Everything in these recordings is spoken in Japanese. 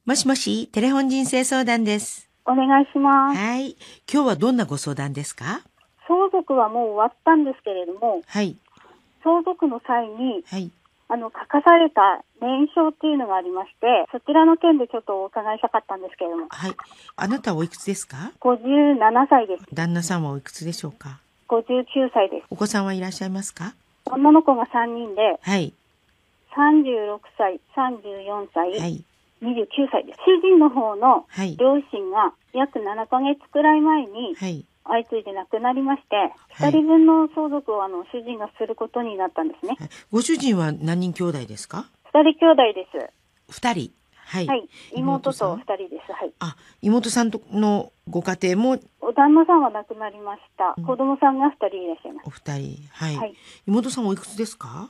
もしもし、テレフォン人生相談です。 お願いします。 はい。今日はどんなご相談ですか？ 相続はもう終わったんですけれども、 はい。 相続の際に、 はい。 書かされた念書っていうのがありまして、そちらの件でちょっとお伺いしたかったんですけれども。 はい。あなたはおいくつですか 57歳です。 旦那さんはおいくつでしょうか 59歳です。 お子さんはいらっしゃいますか？ 女の子が3人で、 はい。 36歳、34歳、 はい。 29歳です。主人の方のはい。 両親が約7ヶ月くらい前にはい。 相次いで亡くなりまして、 はい 2人分の相続を主人がすることになったんですね。 ご主人は何人兄弟ですか 2人兄弟です。 ？2人。はい。 はい。妹さんと2人です。はい。 あ、妹さんとのご家庭も旦那さんは亡くなりました。 うん、 子供さんが2人いらっしゃいます。 お二人。はい。 はい。 妹さんおいくつですか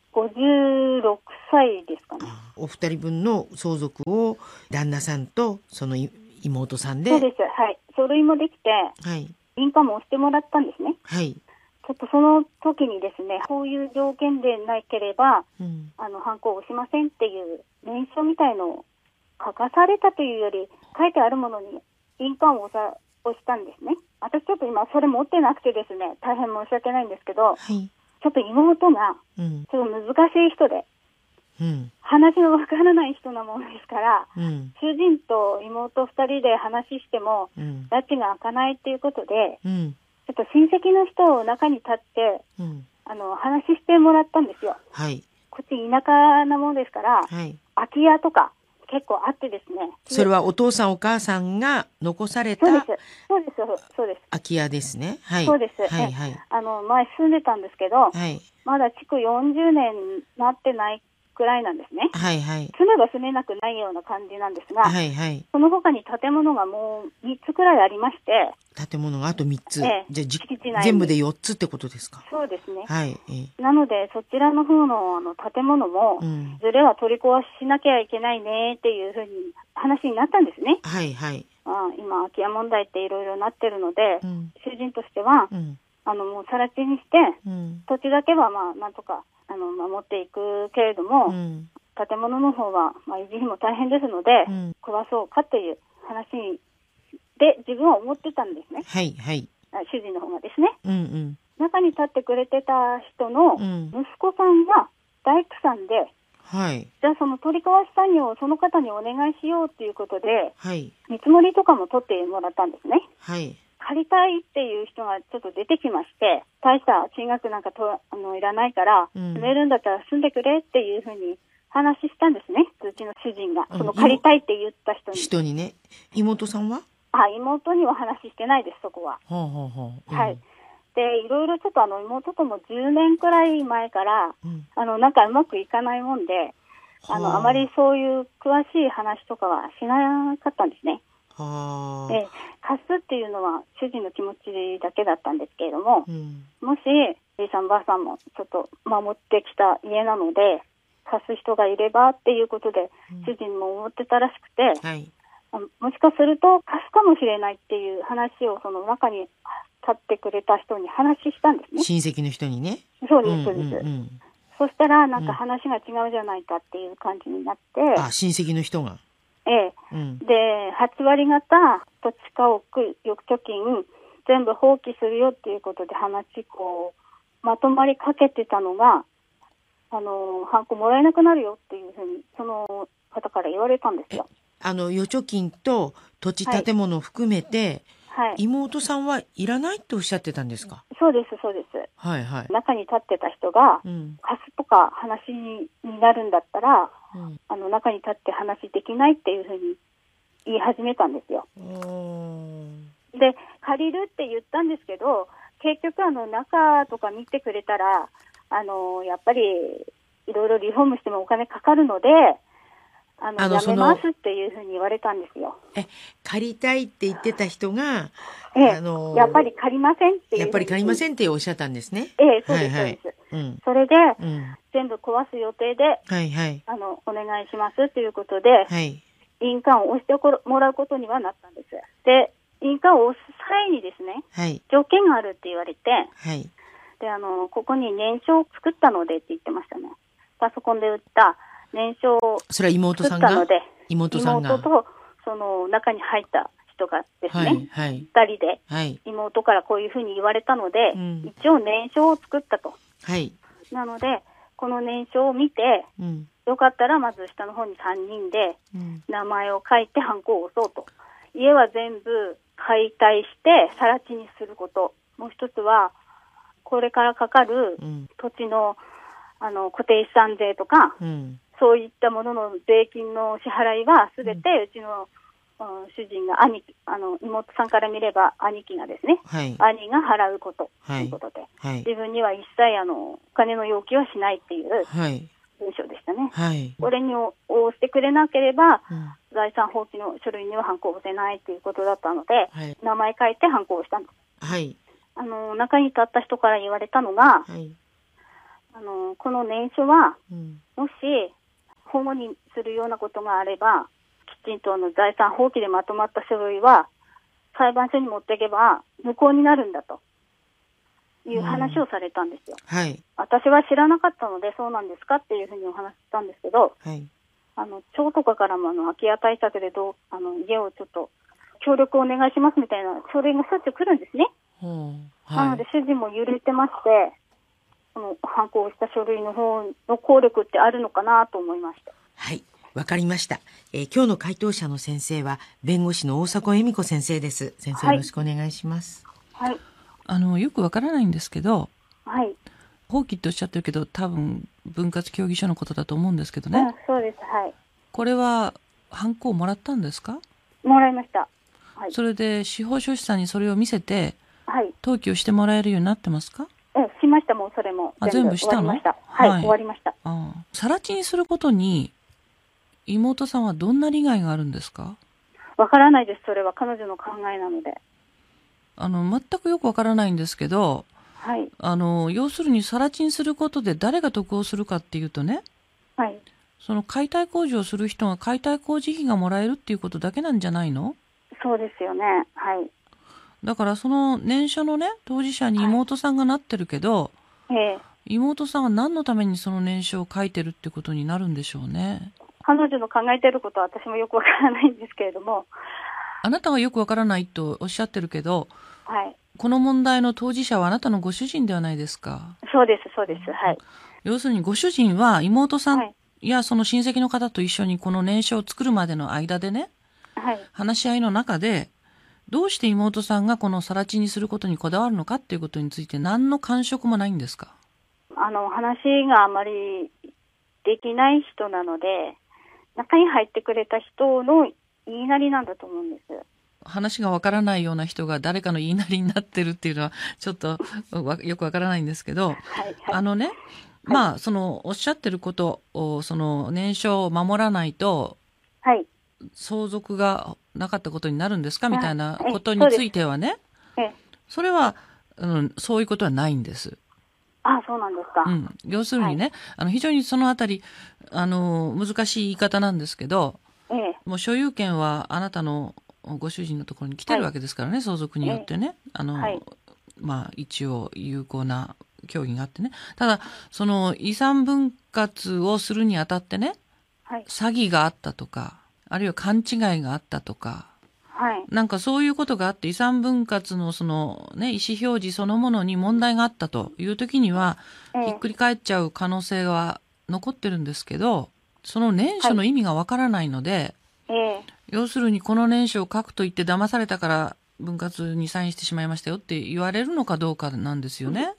56歳ですかね。 お二人分の相続を旦那さんとその妹さんで。 そうです。はい。書類もできて、 はい。 印鑑も押してもらったんですね。 はい。 ちょっとその時にですね、こういう条件でなければ、 うん。 犯行をしませんっていう念書みたいのを書かされたというより、書いてあるものに印鑑を押したんですね。私ちょっと今それ持ってなくてですね、大変申し訳ないんですけど、 はい。 ちょっと妹が、 うん。 ちょっと難しい人で、 うん。 話のわからない人なものですから、 うん。 主人と妹二人で話しても、 うん。 拉致が開かないっていうことで、 うん。 ちょっと親戚の人を中に立って、 うん。 話してもらったんですよ。 はい。 こっち田舎なものですから、 はい。 空き家とか結構あってですね。 それはお父さんお母さんが残されたそうです。そうです。そうです。 空き家ですね。はい。 そうです。 はいはい。 前住んでたんですけど、 はい。 まだ築40年なってないくらいなんですね。 はいはい。 住めば住めなくないような感じなんですが、 はいはい。 その他に建物がもう3つくらいありまして、 建物があと3つ。 ええじゃあ敷地内に全部で4つってことですか？ そうですね。 はい。 なので、そちらの方の建物も、 うん。 ずれは取り壊しなきゃいけないねっていうふうに話になったんですね。 はいはい。 今、空き家問題っていろいろなってるので、 うん。 主人としては、 うん。 もう更地にして、 うん。 土地だけはなんとか、守っていくけれども、 うん。 建物の方は、維持費も大変ですので、 うん。 壊そうかという話で、自分は思ってたんですね。 はいはい。 主人の方がですね。 うんうん。 中に立ってくれてた人のうん息子さんが大工さんで、 はい。 じゃあその取り壊し作業をその方にお願いしようということで、 はい。 見積もりとかも取ってもらったんですね。 はい。 借りたいっていう人がちょっと出てきまして、大した金額なんかいらないから、 うん住めるんだったら住んでくれっていうふうに話したんですね。うちの主人が。 うんその借りたいって言った人に。 人にね。妹さんは妹には話してないです、そこは。 ほうほうほう。うんはい。で、いろいろちょっと妹とも10年くらい前から、 うんなんかうまくいかないもんで、 はああまりそういう詳しい話とかはしなかったんですね。 はあ。 で、貸すっていうのは主人の気持ちだけだったんですけれども、 うん。 もし、じいさんばあさんもちょっと守ってきた家なので、貸す人がいればっていうことで、主人も思ってたらしくて、 はい。 もしかすると貸すかもしれないっていう話をその中に立ってくれた人に話したんですね。 親戚の人にね。 そうです、そうです。 うん。 そしたら、なんか話が違うじゃないかっていう感じになって、 親戚の人が。 ええ。 うん。 で、8割方、土地家屋、預貯金、全部放棄するよっていうことでまとまりかけてたのが、ハンコもらえなくなるよっていうふうに、その方から言われたんですよ。 預貯金と土地建物を含めて、 はい。 妹さんはいらないっておっしゃってたんですか？ そうです、そうです。 はいはい。 中に立ってた人が、 うん。 貸すとか話になるんだったら、 うん。 中に立って話できないっていうふうに言い始めたんですよ。で、借りるって言ったんですけど、結局中とか見てくれたら、やっぱりいろいろリフォームしてもお金かかるので、やめますっていうふうに言われたんですよ。 借りたいって言ってた人が、 やっぱり借りませんっていう。 やっぱり借りませんっておっしゃったんですね。 そうです、そうです。 うん。 それで、 うん。 全部壊す予定で、 はいはい。 お願いしますということで、 はい。 印鑑を押してもらうことにはなったんです。で、印鑑を押す際にですね、 はい。 条件があるって言われて、 はい。 で、ここに念書を作ったのでって言ってましたね。パソコンで打った念書をそれは妹作さんがったので、 妹さんが。 妹とその中に入った人がですね、 はいはい、 2人で、 はい、 妹からこういうふうに言われたので、 うん、 一応念書を作ったと。 はい、 なので、この念書を見て、 うん、 よかったらまず下の方に3人でうん、 名前を書いてハンコを押そうと。家は全部解体して更地にすること。もう一つは、これからかかる土地の、固定資産税とか、 うん、 そういったものの税金の支払いはすべてうちの、主人が妹さんから見れば兄貴がですね、 はい、 兄が払うこととはい、 いうことで、 はい、 自分には一切お金の要求はしないっていうはい、 文章でしたね。 はい、 これに応してくれなければ、 うん、 財産放棄の書類にはハンコを押せないということだったので、 はい、 名前書いてハンコを押したんです。 はい、 中に立った人から言われたのが、 はい、 この念書は、 うん、 もし保護にするようなことがあれば、きちんと財産放棄でまとまった書類は裁判所に持っていけば無効になるんだという話をされたんですよ。 はい、 私は知らなかったので、そうなんですかっていうふうにお話ししたんですけど、 はい、 町とかからも空き家対策で家をちょっと協力お願いしますみたいな書類がしょっちゅう来るんですね。 はい、 なので主人も揺れてまして、この犯行した書類の方の効力ってあるのかなと思いました。 はい、わかりました。今日の回答者の先生は弁護士の大迫恵美子先生です。先生、よろしくお願いします。 はい。 よくわからないんですけど、 はい。 放棄っておっしゃってるけど、多分分割協議書のことだと思うんですけどね。 そうです。はい。 これはハンコをもらったんですか？ もらいました。はい。 それで司法書士さんにそれを見せて、 はい。 登記をしてもらえるようになってますか？ しました。もうそれも全部したの？ 終わりました。はい、終わりました。 更地にすることに妹さんはどんな利害があるんですか？ わからないです。それは彼女の考えなので。 全くよくわからないんですけど、 はい。 要するに更地にすることで誰が得をするかっていうとね、 はい。 その解体工事をする人が解体工事費がもらえるっていうことだけなんじゃないの？ そうですよね。はい。 だからその念書のね、当事者に妹さんがなってるけど、妹さんは何のためにその念書を書いてるってことになるんでしょうね。 彼女の考えていることは私もよくわからないんですけれども。 あなたがよくわからないとおっしゃってるけど、 はい。 この問題の当事者はあなたのご主人ではないですか。 そうです、そうです。はい。 要するにご主人は妹さんやその親戚の方と一緒にこの念書を作るまでの間でね、 はい、 話し合いの中で、どうして妹さんがこの更地にすることにこだわるのかっていうことについて何の感触もないんですか？ 話があまりできない人なので、中に入ってくれた人の言いなりなんだと思うんです。 話がわからないような人が誰かの言いなりになってるっていうのはちょっとよくわからないんですけど、 はい、 ね、まあそのおっしゃってることを、その念書を守らないと、 はい、 相続がなかったことになるんですかみたいなことについてはね、それは、そういうことはないんです。 あ、そうなんですか。 要するにね、非常にそのあたり難しい言い方なんですけど、もう所有権はあなたのご主人のところに来てるわけですからね、相続によってね、まあ一応有効な協議があってね。ただその遺産分割をするにあたってね、詐欺があったとか、あるいは勘違いがあったとか、なんかそういうことがあって遺産分割のそのね、意思表示そのものに問題があったという時には、ひっくり返っちゃう可能性は残ってるんですけど、その念書の意味がわからないので、要するにこの念書を書くと言って騙されたから分割にサインしてしまいましたよって言われるのかどうかなんですよね。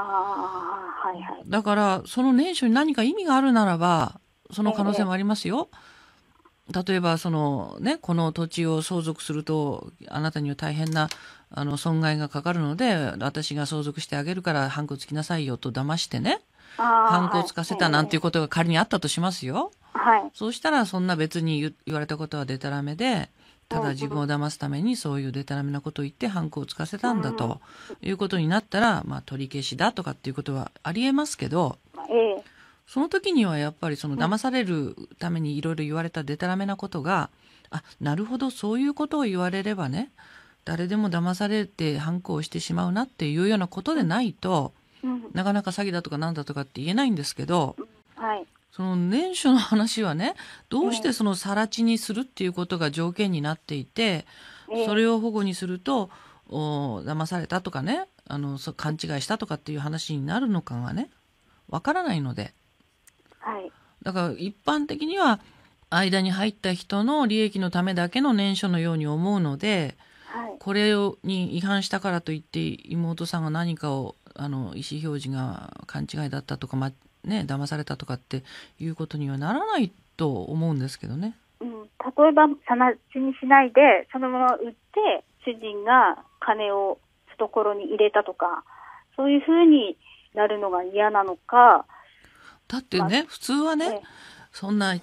だからその念書に何か意味があるならばその可能性もありますよ。例えばそのね、この土地を相続するとあなたには大変な損害がかかるので私が相続してあげるからハンコつきなさいよと騙してね、ハンコをつかせたなんていうことが仮にあったとしますよ。そうしたらそんな別に言われたことはデタラメで、ただ自分を騙すためにそういうデタラメなことを言ってハンコをつかせたんだということになったら、まあ取り消しだとかっていうことはありえますけど、その時にはやっぱりその騙されるためにいろいろ言われたデタラメなことが、なるほどそういうことを言われればね、誰でも騙されてハンコをしてしまうなっていうようなことでないと、なかなか詐欺だとかなんだとかって言えないんですけど、 その年初の話はね、どうしてその更地にするっていうことが条件になっていて、それを保護にすると騙されたとかね、勘違いしたとかっていう話になるのかがね、わからないので、 はい、 だから一般的には間に入った人の利益のためだけの念書のように思うので、 はい、 これに違反したからといって妹さんが何かを意思表示が勘違いだったとか、騙されたとかっていうことにはならないと思うんですけどね。 例えば更地にしないでそのまま売って主人が金を懐に入れたとか、そういうふうになるのが嫌なのか。 だってね、普通はね、そんな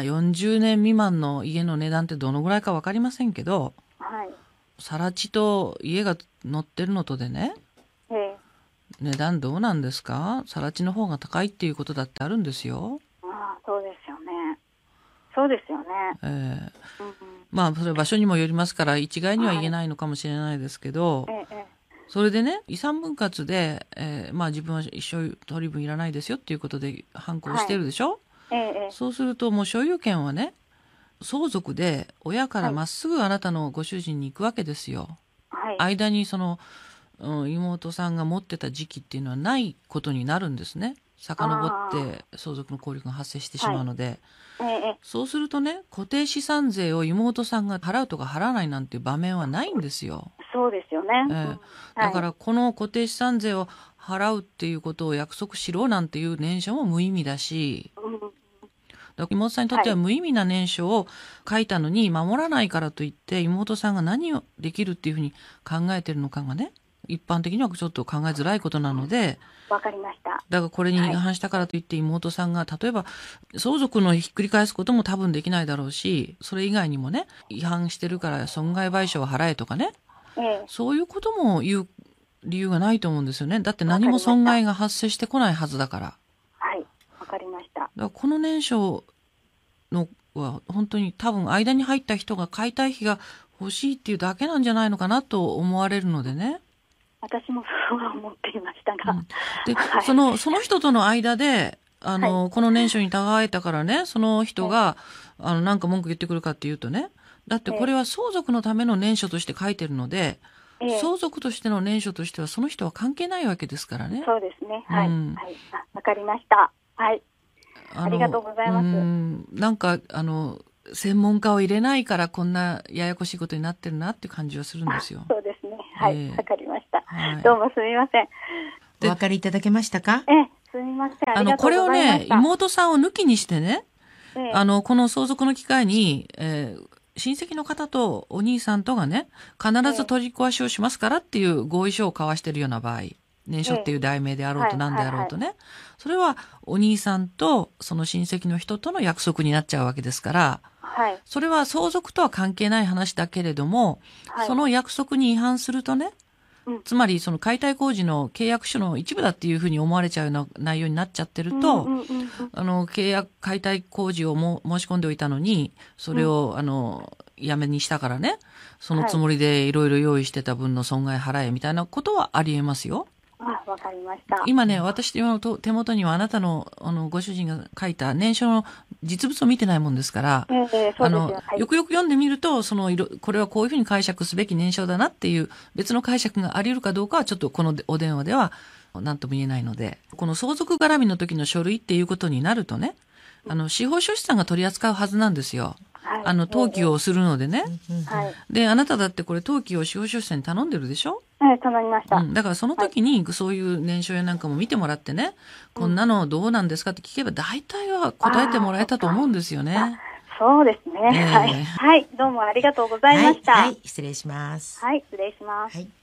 40年未満の家の値段ってどのぐらいか分かりませんけど、 はい、 更地と家が載ってるのとでね、値段どうなんですか？更地の方が高いっていうことだってあるんですよ。 そうですよね。そうですよね。 それ場所にもよりますから一概には言えないのかもしれないですけど、それでね、遺産分割で、自分は一生取り分いらないですよっていうことで反抗してるでしょ。そうするともう所有権はね、相続で親からまっすぐあなたのご主人に行くわけですよ。間にその妹さんが持ってた時期っていうのはないことになるんですね。遡って相続の効力が発生してしまうので、そうするとね、固定資産税を妹さんが払うとか払わないなんていう場面はないんですよ。 そうですよね。 だからこの固定資産税を払うっていうことを約束しろなんていう念書も無意味だし、だから妹さんにとっては無意味な念書を書いたのに守らないからといって妹さんが何をできるっていうふうに考えてるのかがね、一般的にはちょっと考えづらいことなので。 わかりました。 だからこれに違反したからといって妹さんが例えば相続のひっくり返すことも多分できないだろうし、それ以外にもね、違反してるから損害賠償を払えとかね、そういうことも言う理由がないと思うんですよね。だって何も損害が発生してこないはずだから。 はい、わかりました。だからこの念書のは本当に多分間に入った人が解体費が欲しいっていうだけなんじゃないのかなと思われるのでね。 私もそうは思っていましたが、 で、その人との間でこの念書に違えたからね、その人がなんか文句言ってくるかっていうとね、だってこれは相続のための念書として書いてるので、相続としての念書としてはその人は関係ないわけですからね。 そうですね。はい、わかりました。はい、ありがとうございます。 なんか専門家を入れないからこんなややこしいことになってるなっていう感じはするんですよ。 そうですね。はい、わかりました。どうもすみません。 お分かりいただけましたか？ すみません。ありがとうございました。 これをね、妹さんを抜きにしてね、この相続の機会に、親戚の方とお兄さんとがね、必ず取り壊しをしますからっていう合意書を交わしているような場合、念書っていう題名であろうと何であろうとね、それはお兄さんとその親戚の人との約束になっちゃうわけですから、それは相続とは関係ない話だけれども、その約束に違反するとね、つまりその解体工事の契約書の一部だっていうふうに思われちゃうような内容になっちゃってると、解体工事を申し込んでおいたのに、それをやめにしたからね、そのつもりでいろいろ用意してた分の損害払えみたいなことはありえますよ。 わかりました。 今ね、私の手元にはあなたのご主人が書いた念書の実物を見てないもんですから、よくよく読んでみると、これはこういうふうに解釈すべき念書だなっていう別の解釈があり得るかどうかはちょっとこのお電話では何とも言えないので、この相続絡みの時の書類っていうことになるとね、司法書士さんが取り扱うはずなんですよ。登記をするのでね。で、あなただってこれ登記を司法書士さんに頼んでるでしょ？ 頼みました。 だからその時にそういう念書やなんかも見てもらってね、こんなのどうなんですかって聞けば大体は答えてもらえたと思うんですよね。 そうですね。はい、どうもありがとうございました。 失礼します。 失礼します。